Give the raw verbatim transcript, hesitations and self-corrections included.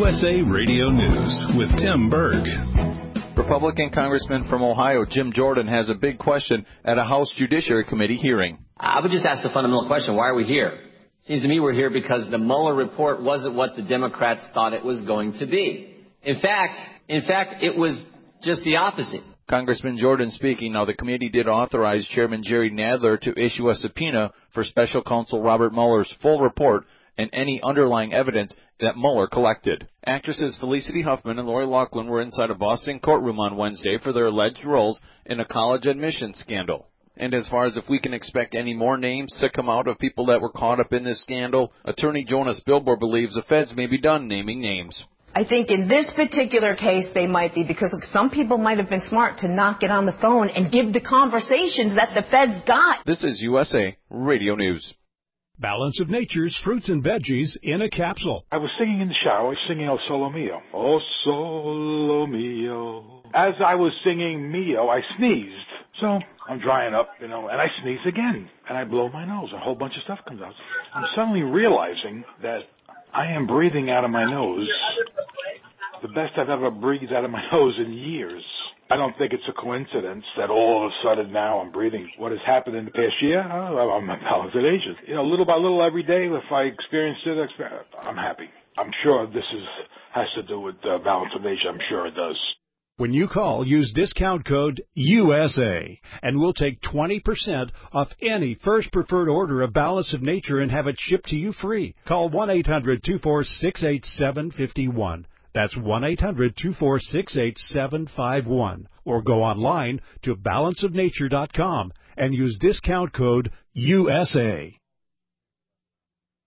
U S A Radio News with Tim Berg. Republican Congressman from Ohio, Jim Jordan, has a big question at a House Judiciary Committee hearing. I would just ask the fundamental question, why are we here? Seems to me we're here because the Mueller report wasn't what the Democrats thought it was going to be. In fact, in fact, it was just the opposite. Congressman Jordan speaking. Now, the committee did authorize Chairman Jerry Nadler to issue a subpoena for Special Counsel Robert Mueller's full report and any underlying evidence that Mueller collected. Actresses Felicity Huffman and Lori Loughlin were inside a Boston courtroom on Wednesday for their alleged roles in a college admissions scandal. And as far as if we can expect any more names to come out of people that were caught up in this scandal, attorney Jonas Bilbor believes the feds may be done naming names. I think in this particular case they might be, because some people might have been smart to not get on the phone and give the conversations that the feds got. This is U S A Radio News. Balance of Nature's fruits and veggies in a capsule. I was singing in the shower, singing El Solo Mio. Oh, Solo Mio. As I was singing Mio, I sneezed. So I'm drying up, you know, and I sneeze again. And I blow my nose. A whole bunch of stuff comes out. I'm suddenly realizing that I am breathing out of my nose the best I've ever breathed out of my nose in years. I don't think it's a coincidence that all of a sudden now I'm breathing. What has happened in the past year? Oh, I'm a talented agent. You know, little by little every day, if I experience it, I'm happy. I'm sure this is has to do with uh, balance of nature. I'm sure it does. When you call, use discount code U S A, and we'll take twenty percent off any first preferred order of Balance of Nature and have it shipped to you free. Call one eight hundred two four six eight seven five one. That's one eight hundred two four six eight seven five one. Or go online to balance of nature dot com and use discount code U S A.